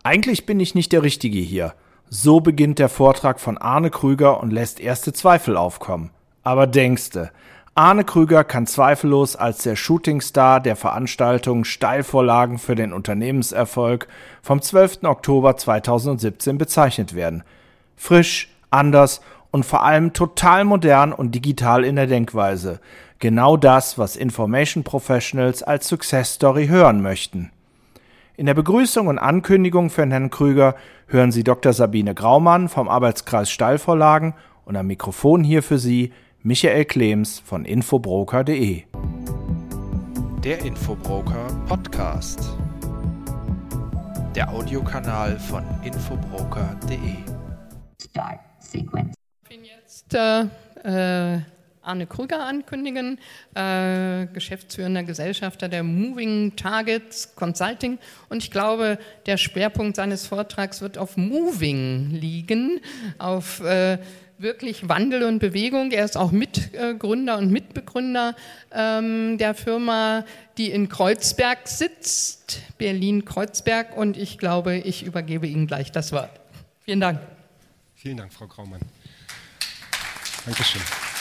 Eigentlich bin ich nicht der Richtige hier. So beginnt der Vortrag von Arne Krüger und lässt erste Zweifel aufkommen. Aber denkste, Arne Krüger kann zweifellos als der Shootingstar der Veranstaltung Steilvorlagen für den Unternehmenserfolg vom 12. Oktober 2017 bezeichnet werden. Frisch, anders und vor allem total modern und digital in der Denkweise. Genau das, was Information Professionals als Success Story hören möchten. In der Begrüßung und Ankündigung für Herrn Krüger hören Sie Dr. Sabine Graumann vom Arbeitskreis Steilvorlagen und am Mikrofon hier für Sie Michael Klems von infobroker.de. Der Infobroker Podcast. Der Audiokanal von infobroker.de. Start Sequence. Ich will jetzt Arne Krüger ankündigen, geschäftsführender Gesellschafter der Moving Targets Consulting. Und ich glaube, der Schwerpunkt seines Vortrags wird auf Moving liegen, auf wirklich Wandel und Bewegung. Er ist auch Mitgründer und Mitbegründer der Firma, die in Kreuzberg sitzt, Berlin-Kreuzberg. Und ich glaube, ich übergebe Ihnen gleich das Wort. Vielen Dank. Vielen Dank, Frau Graumann. Dankeschön.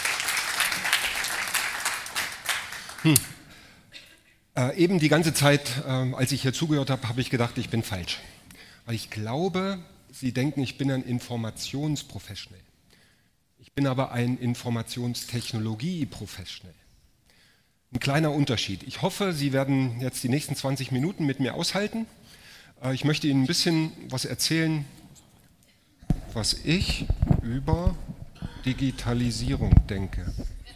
Eben die ganze Zeit, als ich hier zugehört habe, habe ich gedacht, ich bin falsch. Weil ich glaube, Sie denken, ich bin ein Informationsprofessional. Ich bin aber ein Informationstechnologie-Professional. Ein kleiner Unterschied. Ich hoffe, Sie werden jetzt die nächsten 20 Minuten mit mir aushalten. Ich möchte Ihnen ein bisschen was erzählen, was ich über Digitalisierung denke.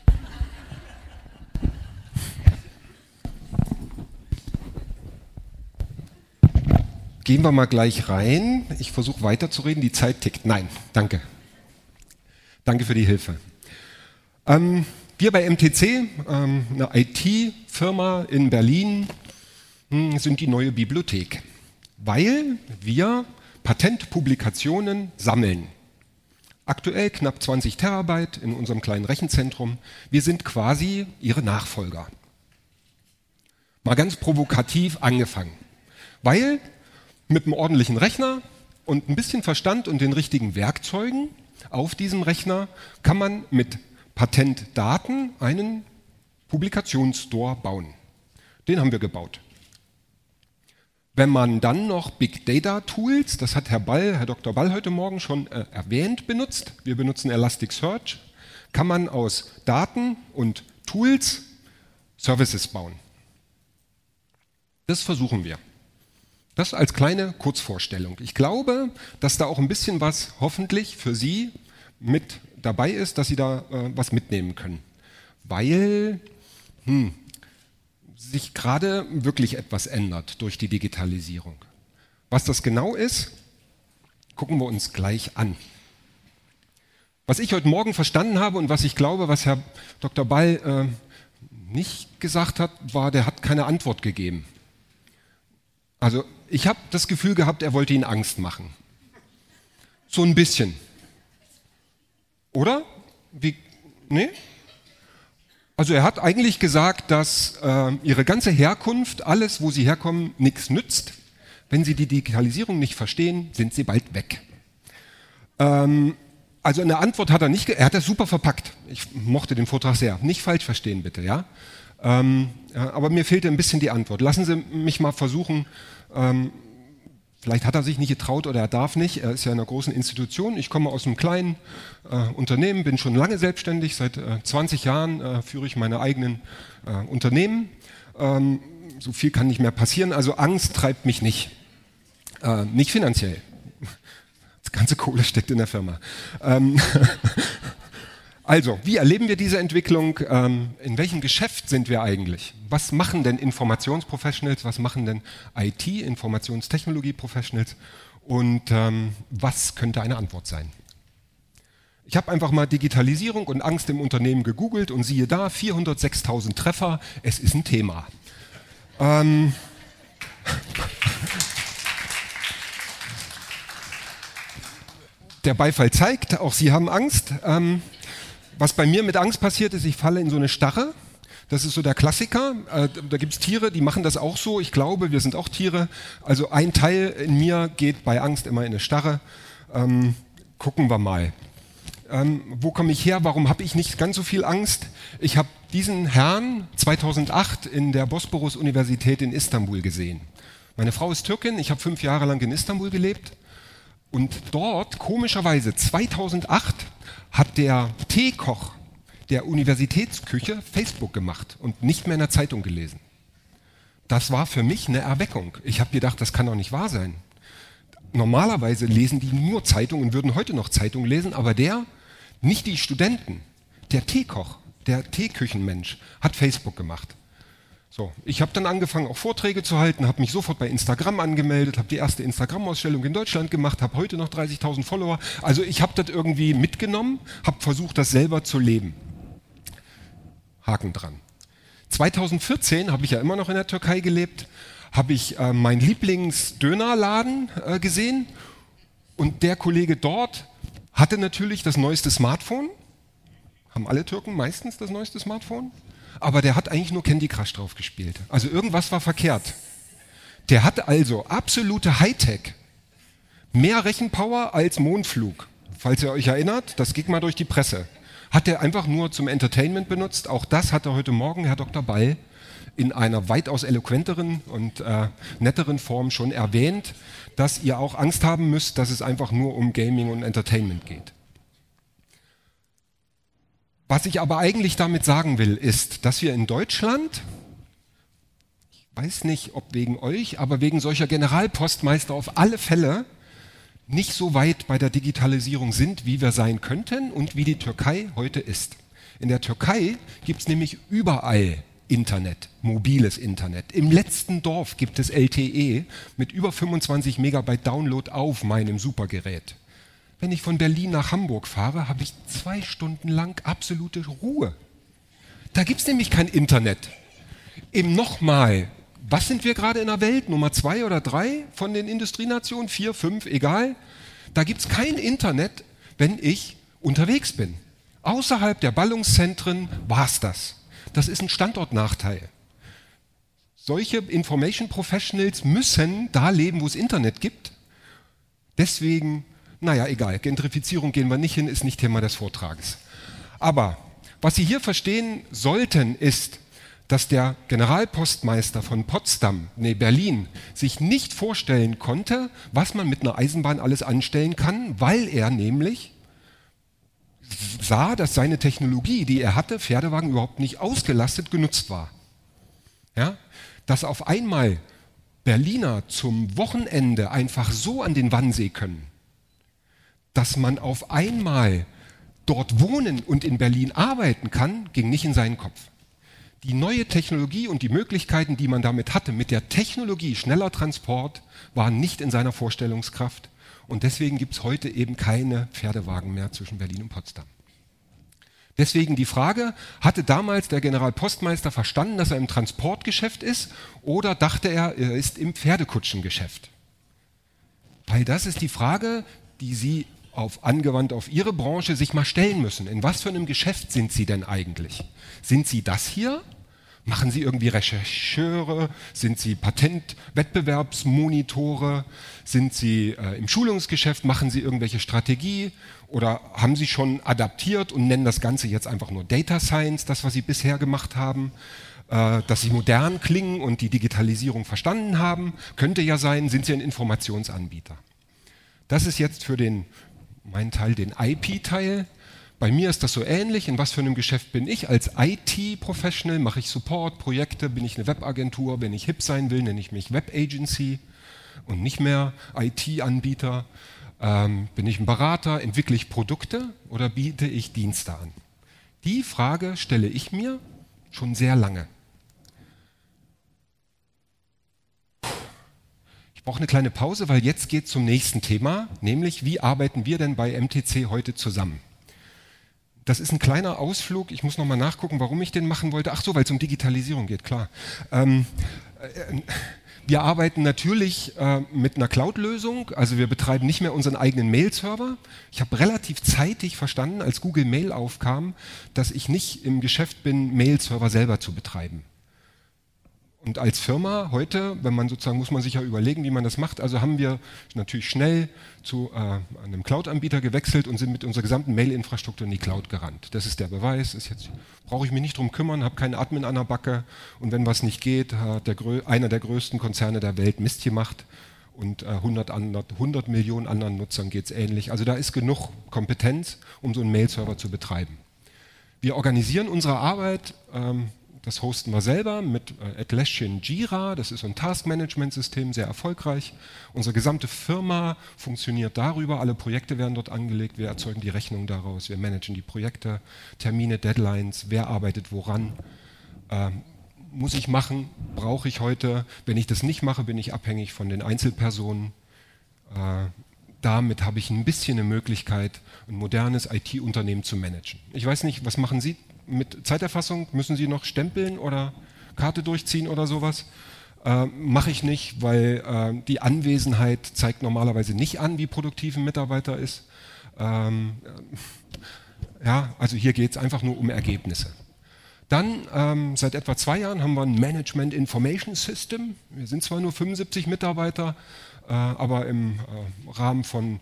Gehen wir mal gleich rein. Ich versuche weiterzureden. Die Zeit tickt. Nein, danke. Danke für die Hilfe. Wir bei MTC, eine IT-Firma in Berlin, sind die neue Bibliothek, weil wir Patentpublikationen sammeln. Aktuell knapp 20 Terabyte in unserem kleinen Rechenzentrum. Wir sind quasi Ihre Nachfolger. Mal ganz provokativ angefangen, weil mit einem ordentlichen Rechner und ein bisschen Verstand und den richtigen Werkzeugen auf diesem Rechner kann man mit Patentdaten einen Publikationsstore bauen. Den haben wir gebaut. Wenn man dann noch Big Data Tools, das hat Herr Dr. Ball heute Morgen schon erwähnt, benutzt, wir benutzen Elasticsearch, kann man aus Daten und Tools Services bauen. Das versuchen wir. Das als kleine Kurzvorstellung. Ich glaube, dass da auch ein bisschen was hoffentlich für Sie mit dabei ist, dass Sie da was mitnehmen können. Weil sich gerade wirklich etwas ändert durch die Digitalisierung. Was das genau ist, gucken wir uns gleich an. Was ich heute Morgen verstanden habe und was ich glaube, was Herr Dr. Ball nicht gesagt hat, war, der hat keine Antwort gegeben. Also ich habe das Gefühl gehabt, er wollte Ihnen Angst machen. So ein bisschen. Oder? Nee? Also er hat eigentlich gesagt, dass Ihre ganze Herkunft, alles, wo Sie herkommen, nichts nützt. Wenn Sie die Digitalisierung nicht verstehen, sind Sie bald weg. Also eine Antwort hat er nicht, er hat das super verpackt. Ich mochte den Vortrag sehr. Nicht falsch verstehen bitte, ja? Aber mir fehlte ein bisschen die Antwort. Lassen Sie mich mal versuchen, vielleicht hat er sich nicht getraut oder er darf nicht, er ist ja in einer großen Institution. Ich komme aus einem kleinen Unternehmen, bin schon lange selbstständig, seit 20 Jahren führe ich meine eigenen Unternehmen. So viel kann nicht mehr passieren, also Angst treibt mich nicht. Nicht finanziell. Das ganze Kohle steckt in der Firma. Also, wie erleben wir diese Entwicklung? In welchem Geschäft sind wir eigentlich? Was machen denn Informationsprofessionals? Was machen denn IT, Informationstechnologie-Professionals? Und was könnte eine Antwort sein? Ich habe einfach mal Digitalisierung und Angst im Unternehmen gegoogelt und siehe da, 406.000 Treffer, es ist ein Thema. Der Beifall zeigt, auch Sie haben Angst. Was bei mir mit Angst passiert ist, ich falle in so eine Starre. Das ist so der Klassiker. Da gibt es Tiere, die machen das auch so. Ich glaube, wir sind auch Tiere. Also ein Teil in mir geht bei Angst immer in eine Starre. Gucken wir mal. Wo komme ich her? Warum habe ich nicht ganz so viel Angst? Ich habe diesen Herrn 2008 in der Bosporus-Universität in Istanbul gesehen. Meine Frau ist Türkin. Ich habe 5 Jahre lang in Istanbul gelebt. Und dort, komischerweise, 2008 hat der Teekoch der Universitätsküche Facebook gemacht und nicht mehr in der Zeitung gelesen. Das war für mich eine Erweckung. Ich habe gedacht, das kann doch nicht wahr sein. Normalerweise lesen die nur Zeitungen und würden heute noch Zeitungen lesen, aber nicht die Studenten, der Teekoch, der Teeküchenmensch, hat Facebook gemacht. So, ich habe dann angefangen, auch Vorträge zu halten, habe mich sofort bei Instagram angemeldet, habe die erste Instagram-Ausstellung in Deutschland gemacht, habe heute noch 30.000 Follower. Also ich habe das irgendwie mitgenommen, habe versucht, das selber zu leben. Haken dran. 2014 habe ich ja immer noch in der Türkei gelebt, habe ich meinen Lieblingsdönerladen gesehen und der Kollege dort hatte natürlich das neueste Smartphone. Haben alle Türken meistens das neueste Smartphone? Aber der hat eigentlich nur Candy Crush drauf gespielt. Also irgendwas war verkehrt. Der hatte also absolute Hightech. Mehr Rechenpower als Mondflug. Falls ihr euch erinnert, das ging mal durch die Presse. Hat er einfach nur zum Entertainment benutzt. Auch das hat er heute Morgen, Herr Dr. Ball, in einer weitaus eloquenteren und netteren Form schon erwähnt, dass ihr auch Angst haben müsst, dass es einfach nur um Gaming und Entertainment geht. Was ich aber eigentlich damit sagen will, ist, dass wir in Deutschland, ich weiß nicht, ob wegen euch, aber wegen solcher Generalpostmeister auf alle Fälle nicht so weit bei der Digitalisierung sind, wie wir sein könnten und wie die Türkei heute ist. In der Türkei gibt es nämlich überall Internet, mobiles Internet. Im letzten Dorf gibt es LTE mit über 25 Megabyte Download auf meinem Supergerät. Wenn ich von Berlin nach Hamburg fahre, habe ich 2 Stunden lang absolute Ruhe. Da gibt es nämlich kein Internet. Nochmal, was sind wir gerade in der Welt? Nummer 2 oder 3 von den Industrienationen? 4, 5, egal. Da gibt es kein Internet, wenn ich unterwegs bin. Außerhalb der Ballungszentren war es das. Das ist ein Standortnachteil. Solche Information Professionals müssen da leben, wo es Internet gibt. Deswegen, naja, egal, Gentrifizierung gehen wir nicht hin, ist nicht Thema des Vortrages. Aber was Sie hier verstehen sollten, ist, dass der Generalpostmeister von Berlin, sich nicht vorstellen konnte, was man mit einer Eisenbahn alles anstellen kann, weil er nämlich sah, dass seine Technologie, die er hatte, Pferdewagen überhaupt nicht ausgelastet genutzt war. Ja? Dass auf einmal Berliner zum Wochenende einfach so an den Wannsee können, dass man auf einmal dort wohnen und in Berlin arbeiten kann, ging nicht in seinen Kopf. Die neue Technologie und die Möglichkeiten, die man damit hatte, mit der Technologie schneller Transport, waren nicht in seiner Vorstellungskraft. Und deswegen gibt es heute eben keine Pferdewagen mehr zwischen Berlin und Potsdam. Deswegen die Frage, hatte damals der Generalpostmeister verstanden, dass er im Transportgeschäft ist, oder dachte er ist im Pferdekutschengeschäft? Weil das ist die Frage, die Sie angewandt auf Ihre Branche sich mal stellen müssen. In was für einem Geschäft sind Sie denn eigentlich? Sind Sie das hier? Machen Sie irgendwie Rechercheure? Sind Sie Patentwettbewerbsmonitore? Sind Sie im Schulungsgeschäft? Machen Sie irgendwelche Strategie? Oder haben Sie schon adaptiert und nennen das Ganze jetzt einfach nur Data Science, das, was Sie bisher gemacht haben? Dass Sie modern klingen und die Digitalisierung verstanden haben? Könnte ja sein, sind Sie ein Informationsanbieter? Das ist jetzt für meinen Teil, den IP-Teil. Bei mir ist das so ähnlich. In was für einem Geschäft bin ich? Als IT-Professional mache ich Support, Projekte, bin ich eine Webagentur, wenn ich hip sein will, nenne ich mich Web-Agency und nicht mehr IT-Anbieter. Bin ich ein Berater, entwickle ich Produkte oder biete ich Dienste an? Die Frage stelle ich mir schon sehr lange. Ich brauche eine kleine Pause, weil jetzt geht es zum nächsten Thema, nämlich wie arbeiten wir denn bei MTC heute zusammen? Das ist ein kleiner Ausflug, ich muss nochmal nachgucken, warum ich den machen wollte. Ach so, weil es um Digitalisierung geht, klar. Wir arbeiten natürlich mit einer Cloud-Lösung, also wir betreiben nicht mehr unseren eigenen Mail-Server. Ich habe relativ zeitig verstanden, als Google Mail aufkam, dass ich nicht im Geschäft bin, Mail-Server selber zu betreiben. Und als Firma heute, wenn man sozusagen, muss man sich ja überlegen, wie man das macht. Also haben wir natürlich schnell zu einem Cloud-Anbieter gewechselt und sind mit unserer gesamten Mail-Infrastruktur in die Cloud gerannt. Das ist der Beweis. Jetzt brauche ich mich nicht drum kümmern, habe keinen Admin an der Backe und wenn was nicht geht, hat einer der größten Konzerne der Welt Mist gemacht und 100 Millionen anderen Nutzern geht es ähnlich. Also da ist genug Kompetenz, um so einen Mail-Server zu betreiben. Wir organisieren unsere Arbeit. Das hosten wir selber mit Atlassian Jira, das ist so ein Task-Management-System, sehr erfolgreich. Unsere gesamte Firma funktioniert darüber, alle Projekte werden dort angelegt, wir erzeugen die Rechnung daraus, wir managen die Projekte, Termine, Deadlines, wer arbeitet woran. Muss ich machen, brauche ich heute. Wenn ich das nicht mache, bin ich abhängig von den Einzelpersonen. Damit habe ich ein bisschen eine Möglichkeit, ein modernes IT-Unternehmen zu managen. Ich weiß nicht, was machen Sie mit Zeiterfassung? Müssen Sie noch stempeln oder Karte durchziehen oder sowas? Mache ich nicht, weil die Anwesenheit zeigt normalerweise nicht an, wie produktiv ein Mitarbeiter ist. Ja, also hier geht es einfach nur um Ergebnisse. Dann, seit etwa 2 Jahren, haben wir ein Management Information System. Wir sind zwar nur 75 Mitarbeiter, aber im Rahmen von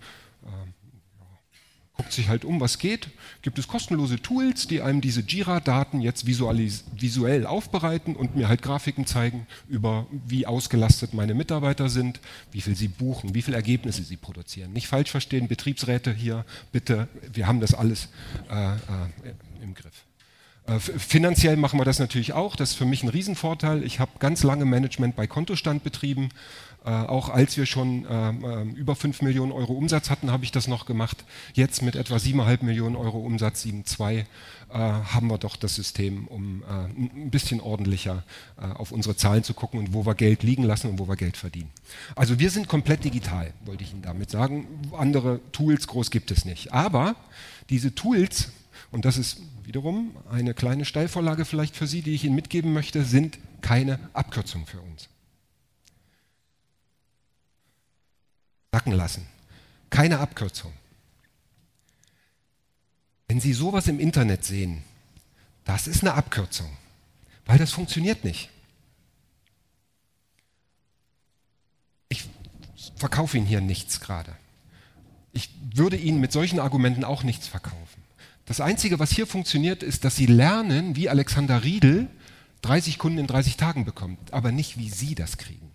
guckt sich halt um, was geht, gibt es kostenlose Tools, die einem diese Jira-Daten jetzt visuell aufbereiten und mir halt Grafiken zeigen über, wie ausgelastet meine Mitarbeiter sind, wie viel sie buchen, wie viele Ergebnisse sie produzieren. Nicht falsch verstehen, Betriebsräte hier, bitte, wir haben das alles im Griff. Finanziell machen wir das natürlich auch, das ist für mich ein Riesenvorteil. Ich habe ganz lange Management bei Kontostand betrieben, auch als wir schon über 5 Millionen Euro Umsatz hatten, habe ich das noch gemacht. Jetzt mit etwa 7,5 Millionen Euro Umsatz, 7,2, haben wir doch das System, um ein bisschen ordentlicher auf unsere Zahlen zu gucken und wo wir Geld liegen lassen und wo wir Geld verdienen. Also wir sind komplett digital, wollte ich Ihnen damit sagen. Andere Tools groß gibt es nicht. Aber diese Tools, und das ist wiederum eine kleine Steilvorlage vielleicht für Sie, die ich Ihnen mitgeben möchte, sind keine Abkürzung für uns. Sacken lassen. Keine Abkürzung. Wenn Sie sowas im Internet sehen, das ist eine Abkürzung, weil das funktioniert nicht. Ich verkaufe Ihnen hier nichts gerade. Ich würde Ihnen mit solchen Argumenten auch nichts verkaufen. Das Einzige, was hier funktioniert, ist, dass Sie lernen, wie Alexander Riedel 30 Kunden in 30 Tagen bekommt, aber nicht, wie Sie das kriegen.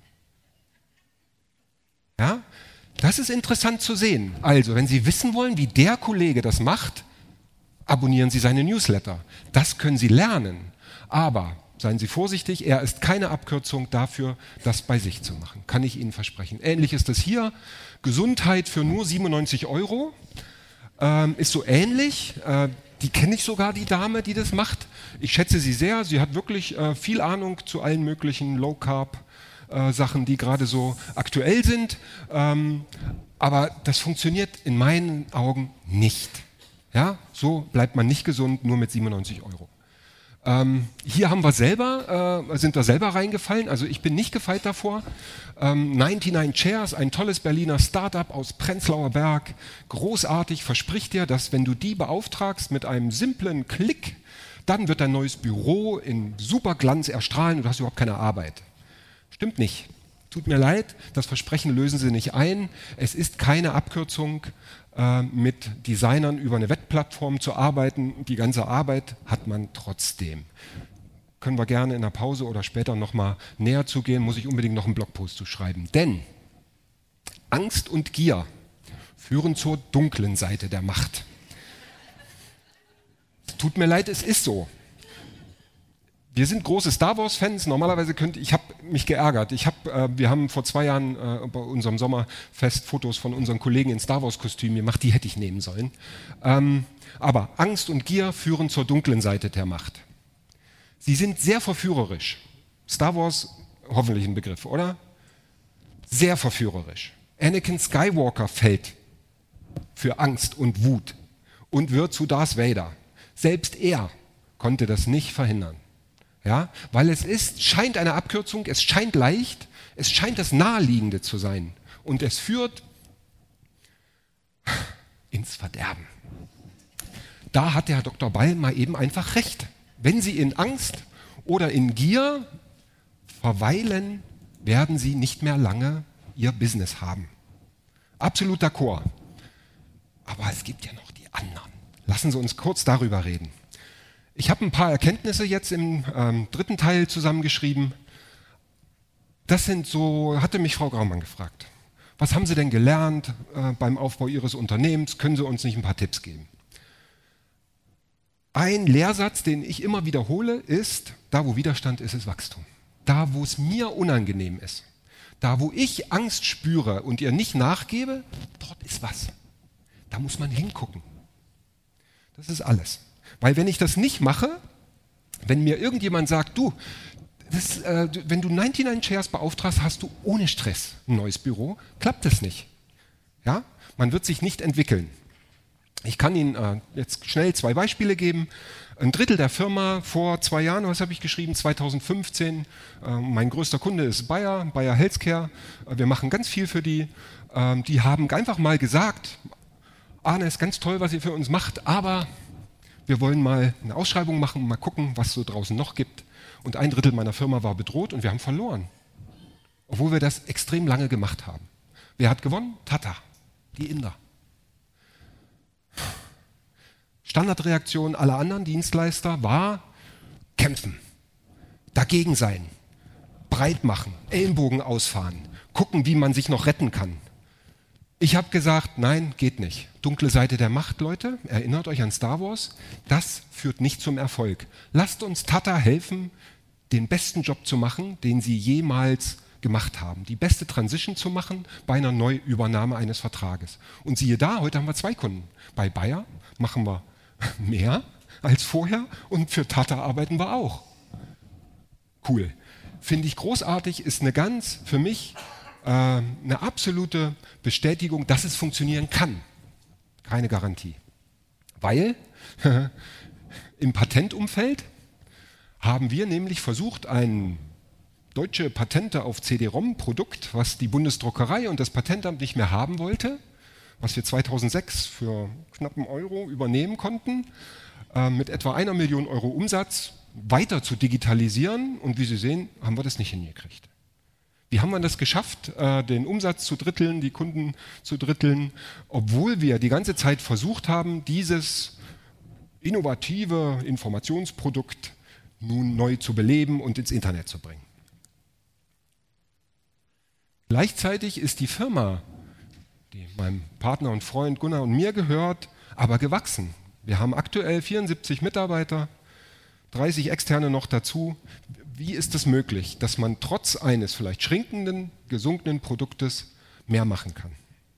Ja? Das ist interessant zu sehen. Also, wenn Sie wissen wollen, wie der Kollege das macht, abonnieren Sie seine Newsletter. Das können Sie lernen. Aber seien Sie vorsichtig, er ist keine Abkürzung dafür, das bei sich zu machen. Kann ich Ihnen versprechen. Ähnlich ist das hier. Gesundheit für nur 97 €. Ist so ähnlich. Die kenne ich sogar, die Dame, die das macht. Ich schätze sie sehr. Sie hat wirklich viel Ahnung zu allen möglichen Low-Carb Sachen, die gerade so aktuell sind. Aber das funktioniert in meinen Augen nicht. Ja? So bleibt man nicht gesund, nur mit 97 €. Hier haben wir sind wir selber reingefallen, also ich bin nicht gefeit davor. 99 Chairs, ein tolles Berliner Startup aus Prenzlauer Berg, großartig, verspricht dir, dass wenn du die beauftragst mit einem simplen Klick, dann wird dein neues Büro in Superglanz erstrahlen und du hast überhaupt keine Arbeit. Stimmt nicht. Tut mir leid, das Versprechen lösen sie nicht ein. Es ist keine Abkürzung, mit Designern über eine Webplattform zu arbeiten. Die ganze Arbeit hat man trotzdem. Können wir gerne in der Pause oder später nochmal näher zugehen, muss ich unbedingt noch einen Blogpost zu schreiben. Denn Angst und Gier führen zur dunklen Seite der Macht. Tut mir leid, es ist so. Wir sind große Star Wars-Fans. Normalerweise ich habe mich geärgert. Wir haben vor 2 Jahren bei unserem Sommerfest Fotos von unseren Kollegen in Star Wars-Kostümen gemacht. Die hätte ich nehmen sollen. Aber Angst und Gier führen zur dunklen Seite der Macht. Sie sind sehr verführerisch. Star Wars, hoffentlich ein Begriff, oder? Sehr verführerisch. Anakin Skywalker fällt für Angst und Wut und wird zu Darth Vader. Selbst er konnte das nicht verhindern. Ja, weil es scheint eine Abkürzung, es scheint leicht, Es scheint das Naheliegende zu sein. Und es führt ins Verderben. Da hat der Herr Dr. Ball mal eben einfach recht. Wenn Sie in Angst oder in Gier verweilen, werden Sie nicht mehr lange Ihr Business haben. Absolut d'accord. Aber es gibt ja noch die anderen. Lassen Sie uns kurz darüber reden. Ich habe ein paar Erkenntnisse jetzt im dritten Teil zusammengeschrieben. Das sind so, hatte mich Frau Graumann gefragt. Was haben Sie denn gelernt beim Aufbau Ihres Unternehmens? Können Sie uns nicht ein paar Tipps geben? Ein Lehrsatz, den ich immer wiederhole, ist, da wo Widerstand ist, ist Wachstum. Da wo es mir unangenehm ist, da wo ich Angst spüre und ihr nicht nachgebe, dort ist was. Da muss man hingucken. Das ist alles. Weil wenn ich das nicht mache, wenn mir irgendjemand sagt, du, wenn du 99 Shares beauftragst, hast du ohne Stress ein neues Büro, klappt das nicht. Ja? Man wird sich nicht entwickeln. Ich kann Ihnen jetzt schnell 2 Beispiele geben. Ein Drittel der Firma vor 2 Jahren, was habe ich geschrieben, 2015, mein größter Kunde ist Bayer Healthcare. Wir machen ganz viel für die. Die haben einfach mal gesagt, Arne, ist ganz toll, was ihr für uns macht, aber wir wollen mal eine Ausschreibung machen und mal gucken, was es so draußen noch gibt. Und 1/3 meiner Firma war bedroht und wir haben verloren. Obwohl wir das extrem lange gemacht haben. Wer hat gewonnen? Tata, die Inder. Standardreaktion aller anderen Dienstleister war kämpfen, dagegen sein, breit machen, Ellenbogen ausfahren, gucken, wie man sich noch retten kann. Ich habe gesagt, nein, geht nicht. Dunkle Seite der Macht, Leute, erinnert euch an Star Wars, das führt nicht zum Erfolg. Lasst uns Tata helfen, den besten Job zu machen, den sie jemals gemacht haben. Die beste Transition zu machen bei einer Neuübernahme eines Vertrages. Und siehe da, heute haben wir 2 Kunden. Bei Bayer machen wir mehr als vorher und für Tata arbeiten wir auch. Cool. Finde ich großartig, ist eine ganz, für mich, eine absolute Bestätigung, dass es funktionieren kann. Keine Garantie. Weil im Patentumfeld haben wir nämlich versucht, ein deutsche Patente auf CD-ROM-Produkt, was die Bundesdruckerei und das Patentamt nicht mehr haben wollte, was wir 2006 für knapp €1 übernehmen konnten, mit etwa 1 Million € Umsatz weiter zu digitalisieren. Und wie Sie sehen, haben wir das nicht hingekriegt. Wie haben wir das geschafft, den Umsatz zu dritteln, die Kunden zu dritteln, obwohl wir die ganze Zeit versucht haben, dieses innovative Informationsprodukt nun neu zu beleben und ins Internet zu bringen. Gleichzeitig ist die Firma, die meinem Partner und Freund Gunnar und mir gehört, aber gewachsen. Wir haben aktuell 74 Mitarbeiter, 30 Externe noch dazu. Wie ist es möglich, dass man trotz eines vielleicht schrinkenden, gesunkenen Produktes mehr machen kann?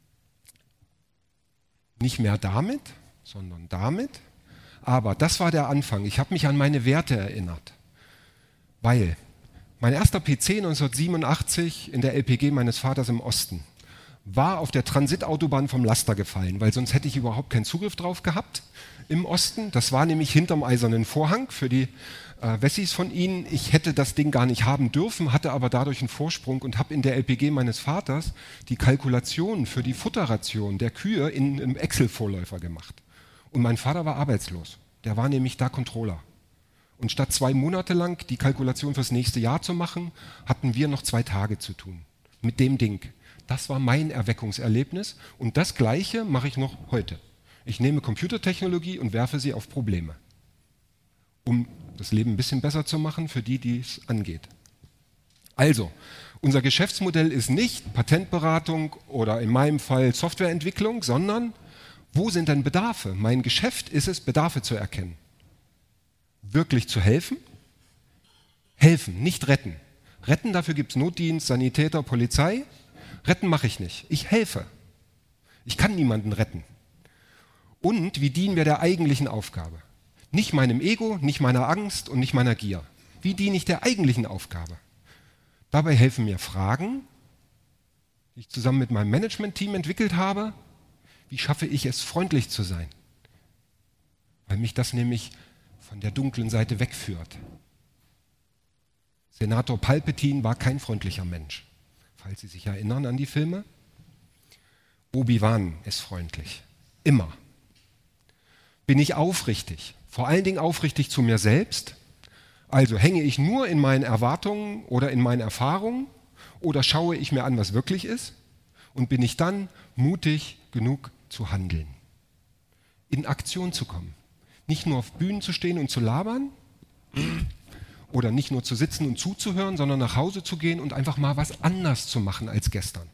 Nicht mehr damit, sondern damit. Aber das war der Anfang. Ich habe mich an meine Werte erinnert, weil mein erster PC 1987 in der LPG meines Vaters im Osten war auf der Transitautobahn vom Laster gefallen, weil sonst hätte ich überhaupt keinen Zugriff drauf gehabt im Osten. Das war nämlich hinterm Eisernen Vorhang für die Wessis von Ihnen. Ich hätte das Ding gar nicht haben dürfen, hatte aber dadurch einen Vorsprung und habe in der LPG meines Vaters die Kalkulationen für die Futterration der Kühe in einem Excel-Vorläufer gemacht. Und mein Vater war arbeitslos. Der war nämlich da Controller. Und statt 2 Monate lang die Kalkulation fürs nächste Jahr zu machen, hatten wir noch 2 Tage zu tun. Mit dem Ding. Das war mein Erweckungserlebnis und das Gleiche mache ich noch heute. Ich nehme Computertechnologie und werfe sie auf Probleme, um das Leben ein bisschen besser zu machen für die, die es angeht. Also, unser Geschäftsmodell ist nicht Patentberatung oder in meinem Fall Softwareentwicklung, sondern wo sind denn Bedarfe? Mein Geschäft ist es, Bedarfe zu erkennen. Wirklich zu helfen? Helfen, nicht retten. Retten, dafür gibt es Notdienst, Sanitäter, Polizei. Retten mache ich nicht. Ich helfe. Ich kann niemanden retten. Und wie dienen wir der eigentlichen Aufgabe? Nicht meinem Ego, nicht meiner Angst und nicht meiner Gier. Wie diene ich der eigentlichen Aufgabe? Dabei helfen mir Fragen, die ich zusammen mit meinem Management-Team entwickelt habe. Wie schaffe ich es, freundlich zu sein? Weil mich das nämlich von der dunklen Seite wegführt. Senator Palpatine war kein freundlicher Mensch. falls Sie sich erinnern an die Filme. Obi-Wan ist freundlich. Immer. Bin ich aufrichtig? Vor allen Dingen aufrichtig zu mir selbst? Also hänge ich nur in meinen Erwartungen oder in meinen Erfahrungen oder schaue ich mir an, was wirklich ist? Und bin ich dann mutig genug zu handeln? In Aktion zu kommen. Nicht nur auf Bühnen zu stehen und zu labern oder nicht nur zu sitzen und zuzuhören, sondern nach Hause zu gehen und einfach mal was anders zu machen als gestern.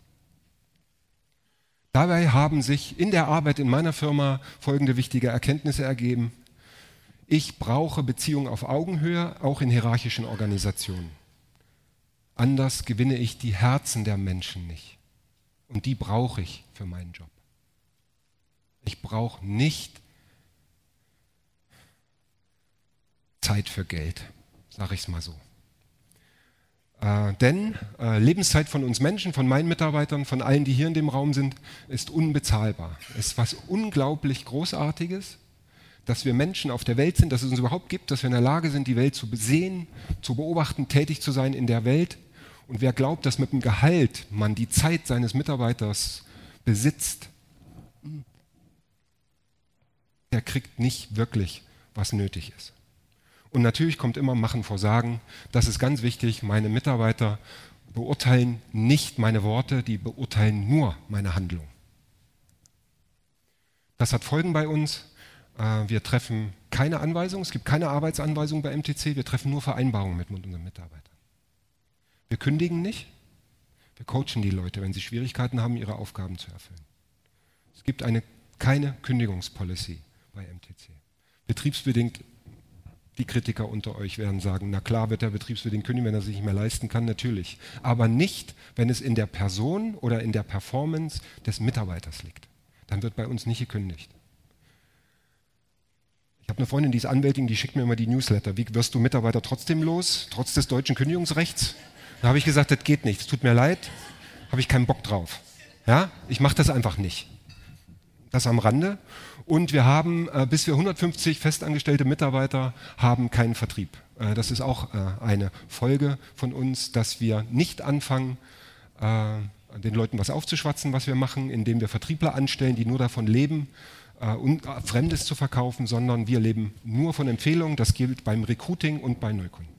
Dabei haben sich in der Arbeit in meiner Firma folgende wichtige Erkenntnisse ergeben. Ich brauche Beziehungen auf Augenhöhe, auch in hierarchischen Organisationen. Anders gewinne ich die Herzen der Menschen nicht. Und die brauche ich für meinen Job. Ich brauche nicht Zeit für Geld, sage ich es mal so. Denn Lebenszeit von uns Menschen, von meinen Mitarbeitern, von allen, die hier in dem Raum sind, ist unbezahlbar. Es ist was unglaublich Großartiges, dass wir Menschen auf der Welt sind, dass es uns überhaupt gibt, dass wir in der Lage sind, die Welt zu sehen, zu beobachten, tätig zu sein in der Welt. Und wer glaubt, dass mit dem Gehalt man die Zeit seines Mitarbeiters besitzt, der kriegt nicht wirklich, was nötig ist. Und natürlich kommt immer Machen vor Sagen. Das ist ganz wichtig. Meine Mitarbeiter beurteilen nicht meine Worte, die beurteilen nur meine Handlung. Das hat Folgen bei uns. Wir treffen keine Anweisungen. Es gibt keine Arbeitsanweisungen bei MTC. Wir treffen nur Vereinbarungen mit unseren Mitarbeitern. Wir kündigen nicht. Wir coachen die Leute, wenn sie Schwierigkeiten haben, ihre Aufgaben zu erfüllen. Es gibt keine Kündigungspolicy bei MTC. Betriebsbedingt, die Kritiker unter euch werden sagen, na klar wird der betriebsbedingt kündigen, wenn er sich nicht mehr leisten kann, natürlich. Aber nicht, wenn es in der Person oder in der Performance des Mitarbeiters liegt. Dann wird bei uns nicht gekündigt. Ich habe eine Freundin, die ist Anwältin, die schickt mir immer die Newsletter. Wie wirst du Mitarbeiter trotzdem los, trotz des deutschen Kündigungsrechts? Da habe ich gesagt, das geht nicht, es tut mir leid, habe ich keinen Bock drauf. Ja? Ich mache das einfach nicht. Das am Rande. Und wir haben, bis wir 150 festangestellte Mitarbeiter haben, keinen Vertrieb. Das ist auch eine Folge von uns, dass wir nicht anfangen, den Leuten was aufzuschwatzen, was wir machen, indem wir Vertriebler anstellen, die nur davon leben, Fremdes zu verkaufen, sondern wir leben nur von Empfehlungen. Das gilt beim Recruiting und bei Neukunden.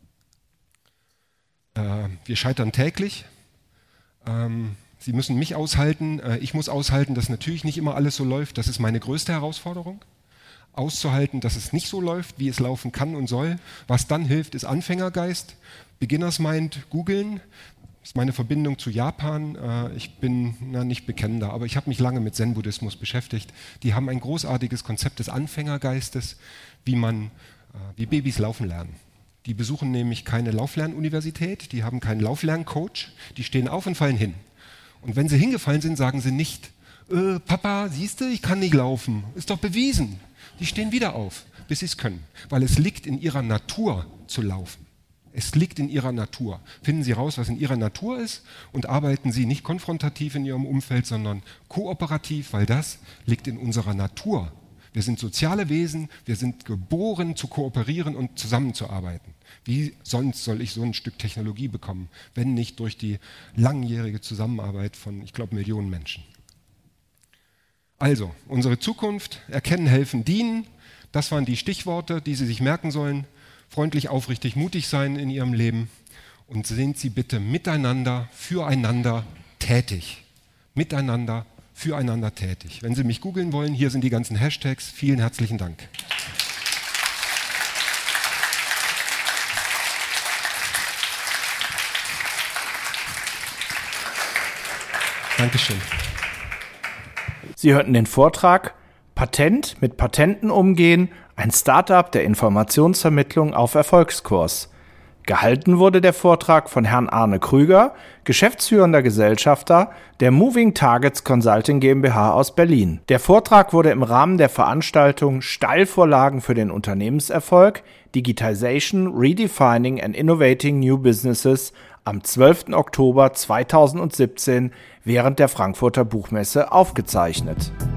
Wir scheitern täglich. Sie müssen mich aushalten. Ich muss aushalten, dass natürlich nicht immer alles so läuft. Das ist meine größte Herausforderung. Auszuhalten, dass es nicht so läuft, wie es laufen kann und soll. Was dann hilft, ist Anfängergeist. Beginners Mind, googeln. Das ist meine Verbindung zu Japan. Ich bin nicht bekennender, aber ich habe mich lange mit Zen-Buddhismus beschäftigt. Die haben ein großartiges Konzept des Anfängergeistes, wie Babys laufen lernen. Die besuchen nämlich keine Lauflernuniversität, die haben keinen Lauflerncoach, die stehen auf und fallen hin. Und wenn sie hingefallen sind, sagen sie nicht, Papa, siehst du, ich kann nicht laufen, ist doch bewiesen. Die stehen wieder auf, bis sie es können, weil es liegt in ihrer Natur zu laufen. Es liegt in ihrer Natur. Finden Sie raus, was in Ihrer Natur ist und arbeiten Sie nicht konfrontativ in Ihrem Umfeld, sondern kooperativ, weil das liegt in unserer Natur. Wir sind soziale Wesen, wir sind geboren zu kooperieren und zusammenzuarbeiten. Wie sonst soll ich so ein Stück Technologie bekommen, wenn nicht durch die langjährige Zusammenarbeit von, ich glaube, Millionen Menschen. Also, unsere Zukunft, erkennen, helfen, dienen, das waren die Stichworte, die Sie sich merken sollen. Freundlich, aufrichtig, mutig sein in Ihrem Leben und sind Sie bitte miteinander, füreinander tätig. Miteinander, füreinander tätig. Wenn Sie mich googeln wollen, hier sind die ganzen Hashtags. Vielen herzlichen Dank. Dankeschön. Sie hörten den Vortrag Patent mit Patenten umgehen, ein Startup der Informationsvermittlung auf Erfolgskurs. Gehalten wurde der Vortrag von Herrn Arne Krüger, geschäftsführender Gesellschafter der Moving Targets Consulting GmbH aus Berlin. Der Vortrag wurde im Rahmen der Veranstaltung Steilvorlagen für den Unternehmenserfolg Digitization, Redefining and Innovating New Businesses am 12. Oktober 2017 während der Frankfurter Buchmesse aufgezeichnet.